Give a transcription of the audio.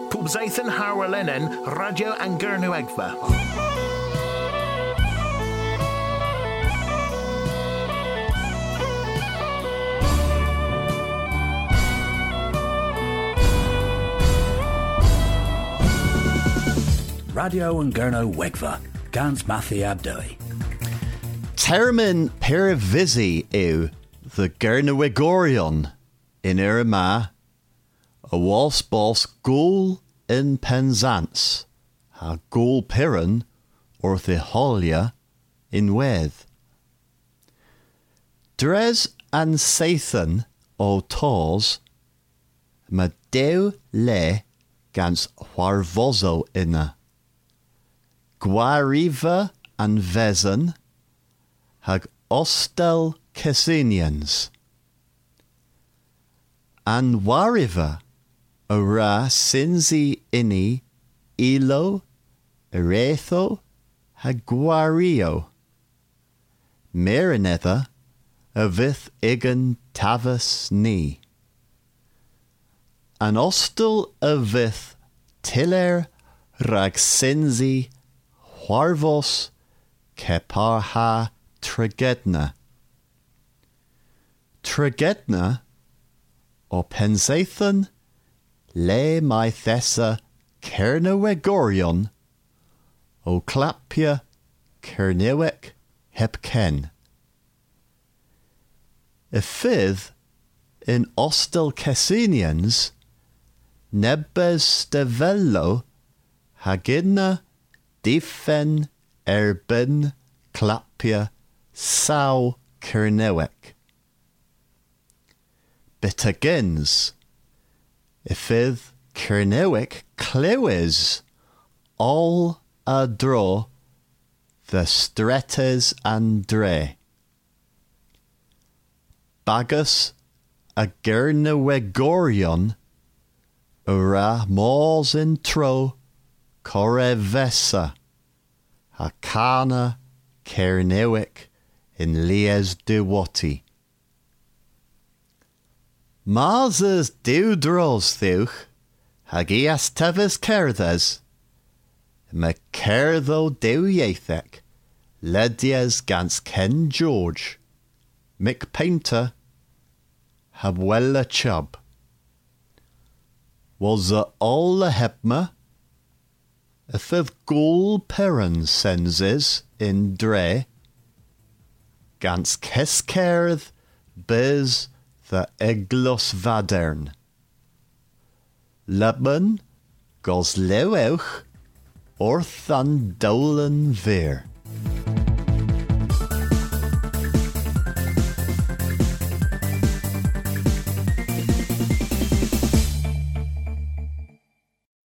Pubzaithan Harwalenen, Radio Angernu Egva. Radio Angernu Wegva, Gans Mathi Abdoi. Termin Perivisi ew, the Gernewegorion, in Irma, a walsbos ghoul in Penzance, a ghoul piran, or the holia, in Weth. Dres and Sathan, o Tors, ma deu le, gans Warvozo inna. Guariva and Vezan, hag Ostel Kesinians. An Wariva, ora Sinzi inni, Ilo, Eretho, hag Guario. Merinetha, avith igan tavas ni. An Ostel avith Tiller rag Sinzi, Huarvos keparha Tregedna. Tregedna, o Pensathan, le Mythessa Kernewegorion, o Clapia Kernewek Hepken. Ifith, in Ostel Kessinians, Nebes Stevello, Hagidna, Difen, Erben, Clapia, Sau, Kernewek. Bitagens, Ifith, Kernewek, Clewis, all a draw, the Stretes and Dre. Bagus, a Gernewegorion, ura mors in tro, Corevessa, Hakana, Kernewek, in Lies de Wati. Mars's deudros theuch, hagias teves kerthes, me kertho deuiethek, ledies gans Ken George, Mick Painter, habwella chub. Was the all the hepma, a fifth ghoul peran senses in Dre, gans Keskerth, biz the Eglos Vadern. Lebman, gos leweuch, orthan dolen veer.